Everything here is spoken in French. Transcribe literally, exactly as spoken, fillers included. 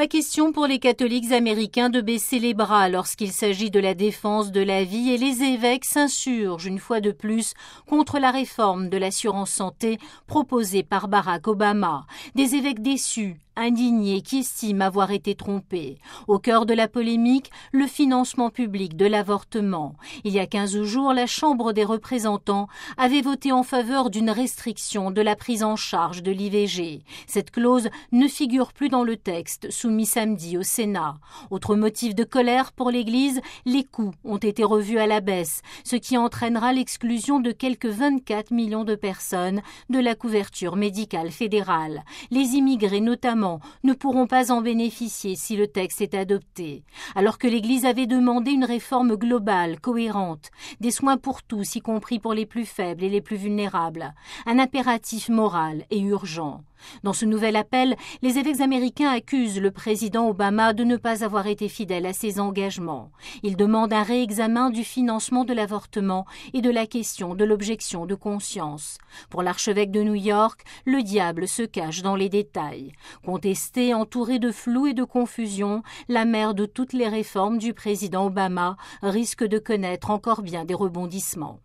Pas question pour les catholiques américains de baisser les bras lorsqu'il s'agit de la défense de la vie et les évêques s'insurgent une fois de plus contre la réforme de l'assurance santé proposée par Barack Obama. Des évêques déçus, indignés, qui estiment avoir été trompés. Au cœur de la polémique, le financement public de l'avortement. Il y a quinze jours, la Chambre des représentants avait voté en faveur d'une restriction de la prise en charge de l'I V G. Cette clause ne figure plus dans le texte soumis samedi au Sénat. Autre motif de colère pour l'Église, les coûts ont été revus à la baisse, ce qui entraînera l'exclusion de quelques vingt-quatre millions de personnes de la couverture médicale fédérale. Les immigrés notamment ne pourront pas en bénéficier si le texte est adopté. Alors que l'Église avait demandé une réforme globale, cohérente, des soins pour tous, y compris pour les plus faibles et les plus vulnérables, un impératif moral et urgent. Dans ce nouvel appel, les évêques américains accusent le président Obama de ne pas avoir été fidèle à ses engagements. Ils demandent un réexamen du financement de l'avortement et de la question de l'objection de conscience. Pour l'archevêque de New York, le diable se cache dans les détails. Contestée, entourée de flou et de confusion, la mère de toutes les réformes du président Obama risque de connaître encore bien des rebondissements.